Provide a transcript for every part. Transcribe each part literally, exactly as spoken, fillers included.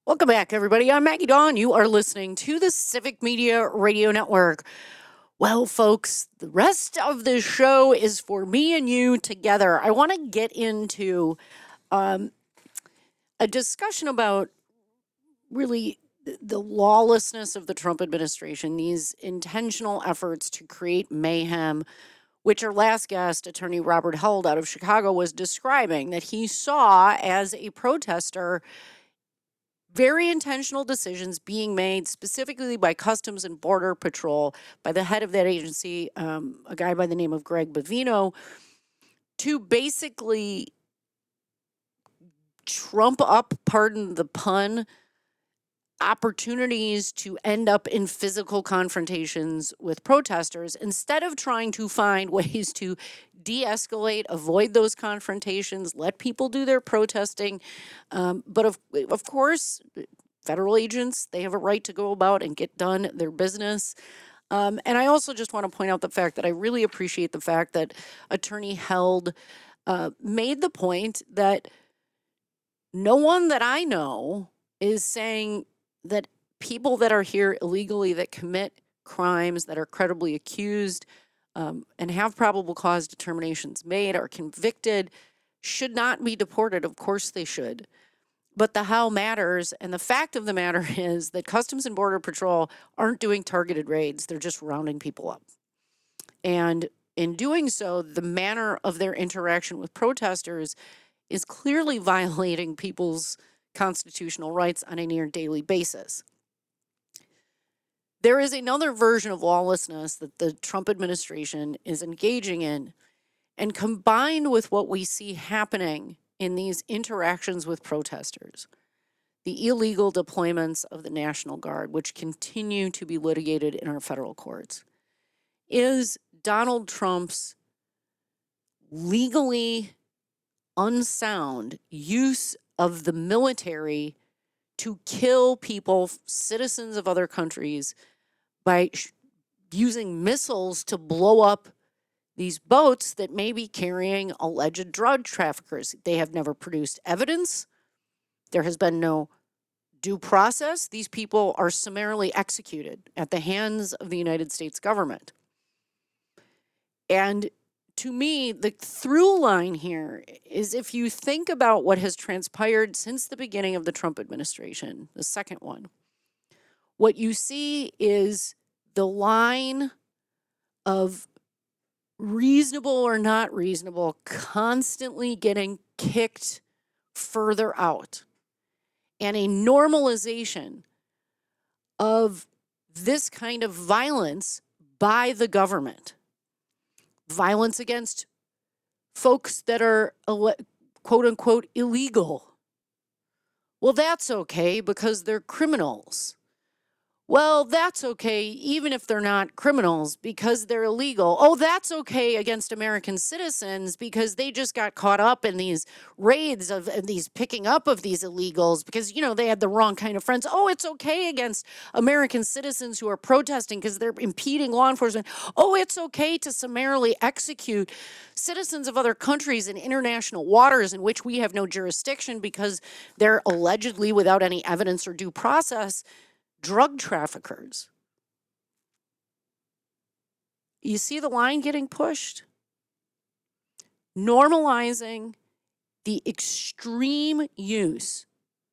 Welcome back, everybody. I'm Maggie Dawn. You are listening to the Civic Media Radio Network. Well, folks, the rest of the show is for me and you together. I want to get into um, a discussion about really the lawlessness of the Trump administration, these intentional efforts to create mayhem, which our last guest, attorney Robert Held out of Chicago, was describing that he saw as a protester very intentional decisions being made specifically by Customs and Border Patrol, by the head of that agency, um, a guy by the name of Greg Bavino, to basically trump up, pardon the pun, opportunities to end up in physical confrontations with protesters instead of trying to find ways to de-escalate, avoid those confrontations, let people do their protesting. Um, but of, of course, federal agents, they have a right to go about and get done their business. Um, and I also just want to point out the fact that I really appreciate the fact that Attorney Held uh, made the point that no one that I know is saying that people that are here illegally, that commit crimes, that are credibly accused um, and have probable cause determinations made, are convicted, should not be deported. Of course they should. But the how matters, and the fact of the matter is that Customs and Border Patrol aren't doing targeted raids. They're just rounding people up. And in doing so, the manner of their interaction with protesters is clearly violating people's constitutional rights on a near daily basis. There is another version of lawlessness that the Trump administration is engaging in, and combined with what we see happening in these interactions with protesters, the illegal deployments of the National Guard, which continue to be litigated in our federal courts, is Donald Trump's legally unsound use of the military to kill people, citizens of other countries, by sh- using missiles to blow up these boats that may be carrying alleged drug traffickers. They have never produced evidence. There has been no due process. These people are summarily executed at the hands of the United States government. And to me, the through line here is, if you think about what has transpired since the beginning of the Trump administration, the second one, what you see is the line of reasonable or not reasonable constantly getting kicked further out, and a normalization of this kind of violence by the government. Violence against folks that are quote unquote illegal. Well, that's okay because they're criminals. Well, that's okay even if they're not criminals because they're illegal. Oh, that's okay against American citizens because they just got caught up in these raids of, of these picking up of these illegals because, you know, they had the wrong kind of friends. Oh, it's okay against American citizens who are protesting because they're impeding law enforcement. Oh, it's okay to summarily execute citizens of other countries in international waters in which we have no jurisdiction because they're allegedly, without any evidence or due process, drug traffickers. You see the line getting pushed? Normalizing the extreme use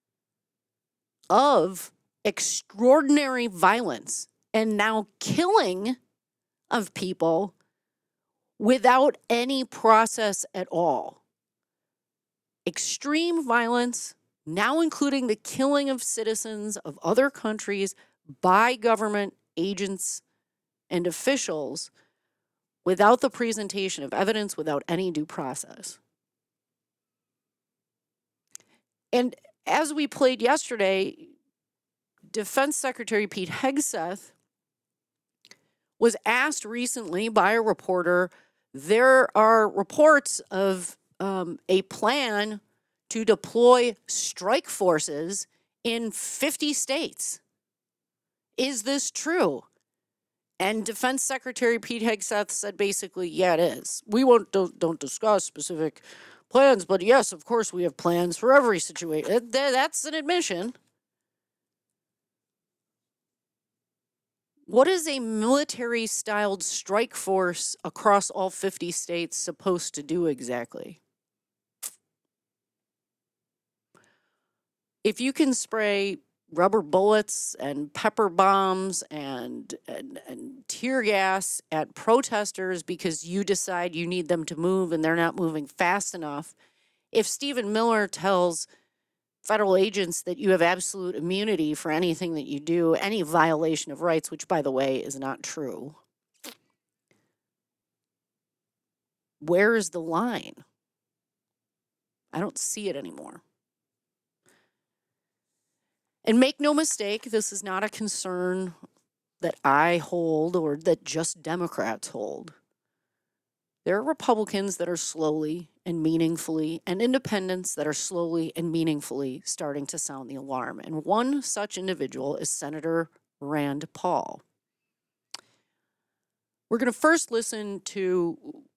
of extraordinary violence and now killing of people without any process at all. Extreme violence, now including the killing of citizens of other countries by government agents and officials without the presentation of evidence, without any due process. And as we played yesterday, Defense Secretary Pete Hegseth was asked recently by a reporter, there are reports of um, a plan to deploy strike forces in fifty states. Is this true? And Defense Secretary Pete Hegseth said basically, yeah, it is. We won't don't, don't discuss specific plans, but yes, of course we have plans for every situation. That's an admission. What is a military-styled strike force across all fifty states supposed to do exactly? If you can spray rubber bullets and pepper bombs and, and, and tear gas at protesters because you decide you need them to move and they're not moving fast enough, if Stephen Miller tells federal agents that you have absolute immunity for anything that you do, any violation of rights, which, by the way, is not true, where is the line? I don't see it anymore. And make no mistake, this is not a concern that I hold or that just Democrats hold. There are Republicans that are slowly and meaningfully, and independents that are slowly and meaningfully starting to sound the alarm. And one such individual is Senator Rand Paul. We're going to first listen to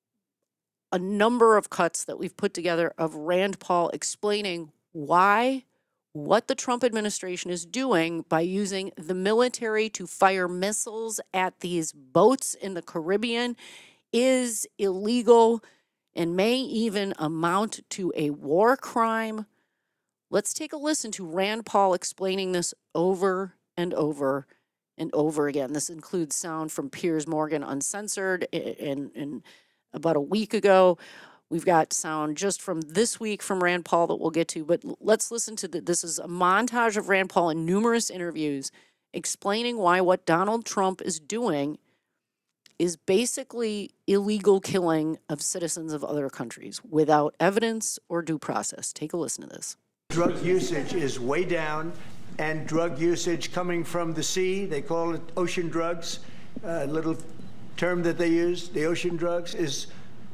a number of cuts that we've put together of Rand Paul explaining why what the Trump administration is doing by using the military to fire missiles at these boats in the Caribbean is illegal and may even amount to a war crime. Let's take a listen to Rand Paul explaining this over and over and over again. This includes sound from Piers Morgan Uncensored in, in about a week ago. We've got sound just from this week from Rand Paul that we'll get to, but let's listen to the, this is a montage of Rand Paul in numerous interviews explaining why what Donald Trump is doing is basically illegal killing of citizens of other countries without evidence or due process. Take a listen to this. Drug usage is way down, and drug usage coming from the sea, they call it ocean drugs, a little term that they use, the ocean drugs, is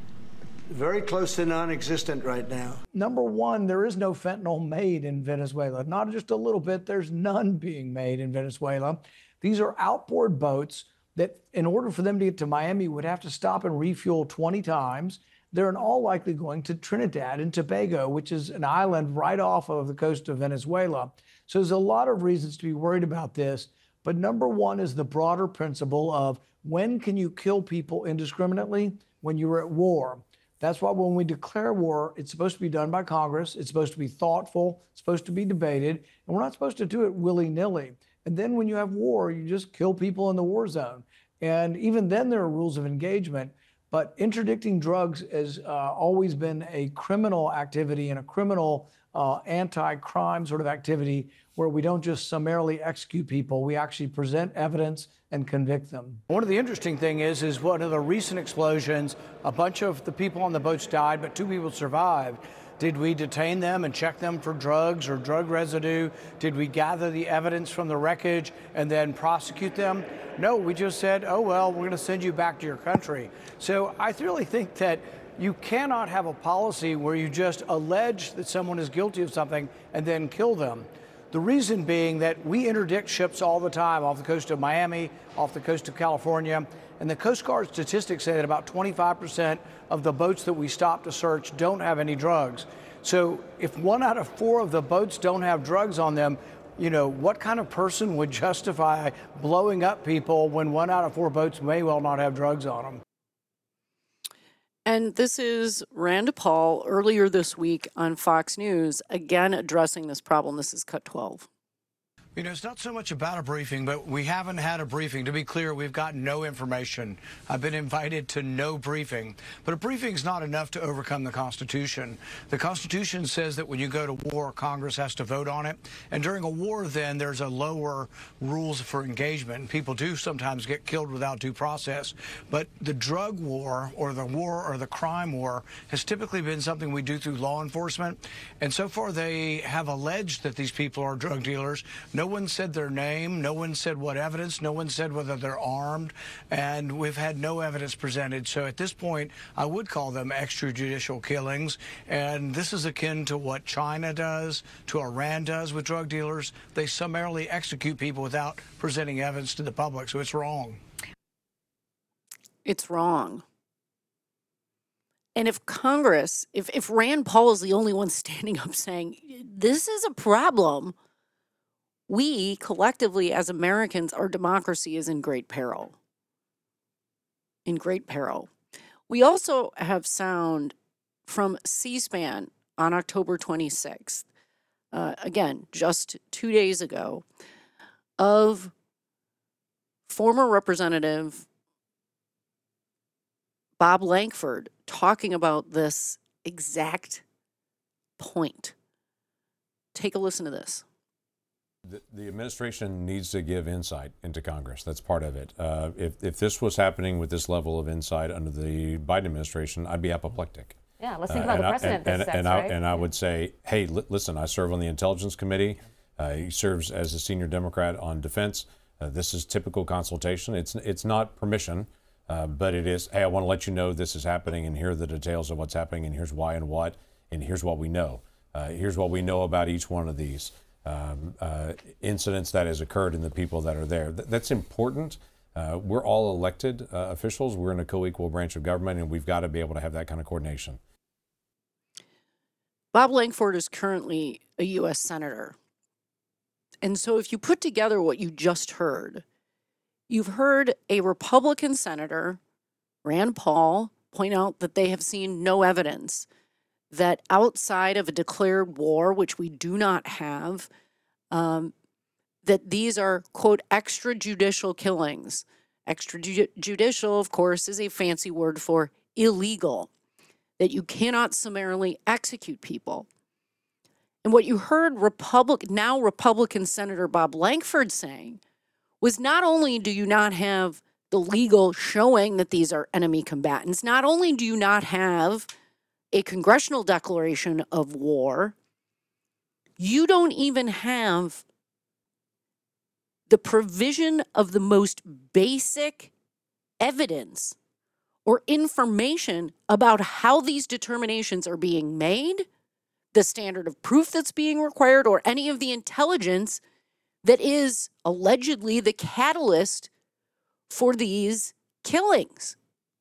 very close to non-existent right now. Number one, there is no fentanyl made in Venezuela. Not just a little bit, there's none being made in Venezuela. These are outboard boats that, in order for them to get to Miami, would have to stop and refuel twenty times. They're in all likely going to Trinidad and Tobago, which is an island right off of the coast of Venezuela. So there's a lot of reasons to be worried about this. But number one is the broader principle of when can you kill people indiscriminately? When you're at war. That's why when we declare war, it's supposed to be done by Congress. It's supposed to be thoughtful. It's supposed to be debated. And we're not supposed to do it willy-nilly. And then when you have war, you just kill people in the war zone. And even then there are rules of engagement. But interdicting drugs has uh, always been a criminal activity and a criminal uh, anti-crime sort of activity where we don't just summarily execute people. We actually present evidence and convict them. One of the interesting thing is, is one of the recent explosions, a bunch of the people on the boats died, but two people survived. Did we detain them and check them for drugs or drug residue? Did we gather the evidence from the wreckage and then prosecute them? No, we just said, oh, well, we're going to send you back to your country. So I really think that you cannot have a policy where you just allege that someone is guilty of something and then kill them. The reason being that we interdict ships all the time off the coast of Miami, off the coast of California, and the Coast Guard statistics say that about twenty-five percent of the boats that we stop to search don't have any drugs. So if one out of four of the boats don't have drugs on them, you know, what kind of person would justify blowing up people when one out of four boats may well not have drugs on them? And this is Rand Paul earlier this week on Fox News, again addressing this problem. This is cut twelve. You know, it's not so much about a briefing, but we haven't had a briefing. To be clear, we've got no information. I've been invited to no briefing. But a briefing is not enough to overcome the Constitution. The Constitution says that when you go to war, Congress has to vote on it. And during a war, then, there's a lower rules for engagement. People do sometimes get killed without due process. But the drug war or the war or the crime war has typically been something we do through law enforcement. And so far, they have alleged that these people are drug dealers. No No one said their name. No one said what evidence. No one said whether they're armed. And we've had no evidence presented. So at this point, I would call them extrajudicial killings. And this is akin to what China does, to Iran does with drug dealers. They summarily execute people without presenting evidence to the public. So it's wrong. It's wrong. And if Congress, if, if Rand Paul is the only one standing up saying, this is a problem, we collectively as Americans, our democracy is in great peril. In great peril. We also have sound from C-SPAN on October twenty-sixth, uh, again, just two days ago, of former Representative Bob Lankford talking about this exact point. Take a listen to this. The, the administration needs to give insight into Congress. That's part of it. Uh, if, if this was happening with this level of insight under the Biden administration, I'd be apoplectic. Yeah, let's think Uh, about the and I- precedent and, this and, sets, and I, right? and I would say, hey, li- listen, I serve on the Intelligence Committee. Uh, he serves as a senior Democrat on defense. Uh, this is typical consultation. It's it's not permission, uh, but it is, hey, I want to let you know this is happening, and here are the details of what's happening, and here's why and what, and here's what we know. Uh, here's what we know about each one of these um, uh, incidents that has occurred and the people that are there. Th- that's important. Uh, we're all elected uh, officials. We're in a co-equal branch of government, and we've got to be able to have that kind of coordination. Bob Lankford is currently a U S Senator. And so if you put together what you just heard, you've heard a Republican senator, Rand Paul, point out that they have seen no evidence that outside of a declared war, which we do not have, um, that these are, quote, extrajudicial killings. Extrajudicial, of course, is a fancy word for illegal, that you cannot summarily execute people. And what you heard Republic, now Republican Senator Bob Lankford saying was not only do you not have the legal showing that these are enemy combatants, not only do you not have a congressional declaration of war, you don't even have the provision of the most basic evidence or information about how these determinations are being made, the standard of proof that's being required, or any of the intelligence that is allegedly the catalyst for these killings.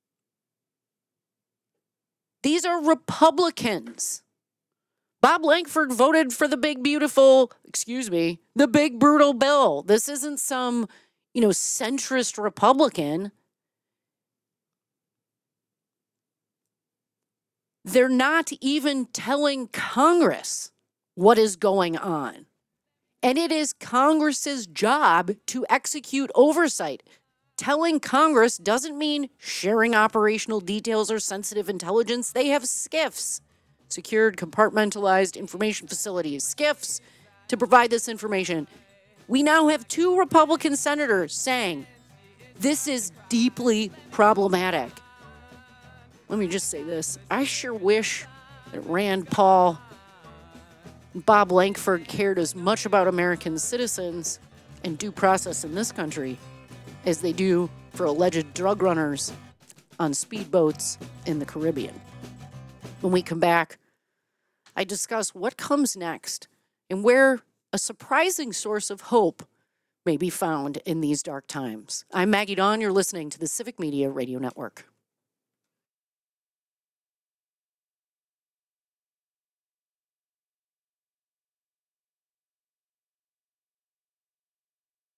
These are Republicans. Bob Lankford voted for the big, beautiful, excuse me, the big, brutal bill. This isn't some, you know, centrist Republican. They're not even telling Congress what is going on. And it is Congress's job to execute oversight. Telling Congress doesn't mean sharing operational details or sensitive intelligence. They have SCIFs, secured compartmentalized information facilities, SCIFs, to provide this information. We now have two Republican senators saying this is deeply problematic. Let me just say this. I sure wish that Rand Paul and Bob Lankford cared as much about American citizens and due process in this country as they do for alleged drug runners on speedboats in the Caribbean. When we come back, I discuss what comes next and where a surprising source of hope may be found in these dark times. I'm Maggie Dawn. You're listening to the Civic Media Radio Network.